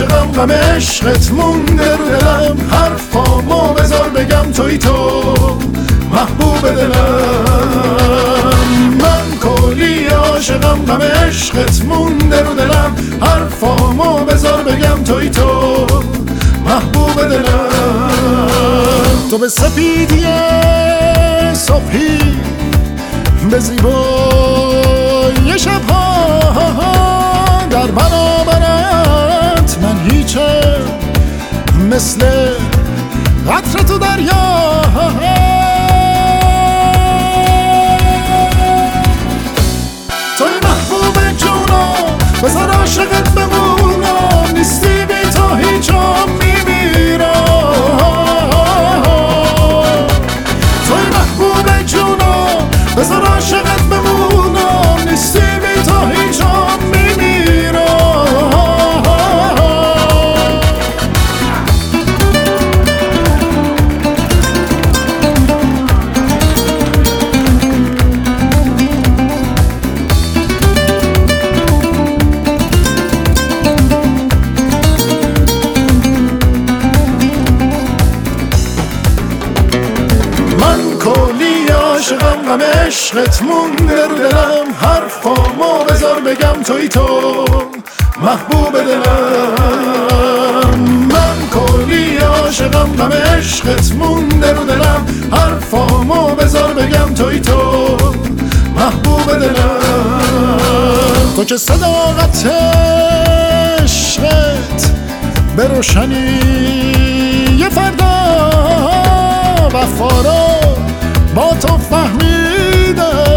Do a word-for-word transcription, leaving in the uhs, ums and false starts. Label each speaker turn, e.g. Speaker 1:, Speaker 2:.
Speaker 1: عاشقم غم عشقت مونده رو دلم، حرفامو بذار بگم توی تو محبوب دلم. من کلی عاشقم غم عشقت مونده رو دلم، حرفامو بذار بگم توی تو محبوب دلم. تو به سپیدی صبحی، به زیبایی شبها، در برابرت من هیچم مثل قطره تو دریا. توی محبوب جونم بذار عاشقت بمونم، نیستی بی تو هیچم میمیرم. توی محبوب جونم بذار عاشقت بمونم، نیستی بی تو هیچم میمیرم. عاشقم غم عشقت مونده رو دلم، حرفامو بذار بگم توی تو محبوب دلم. من کلی عاشقم غم عشقت مونده رو دلم، حرفامو بذار بگم توی تو محبوب دلم. تو که صداقت عشقت به روشنی یه فردا وفا رو با تو فهمیدم.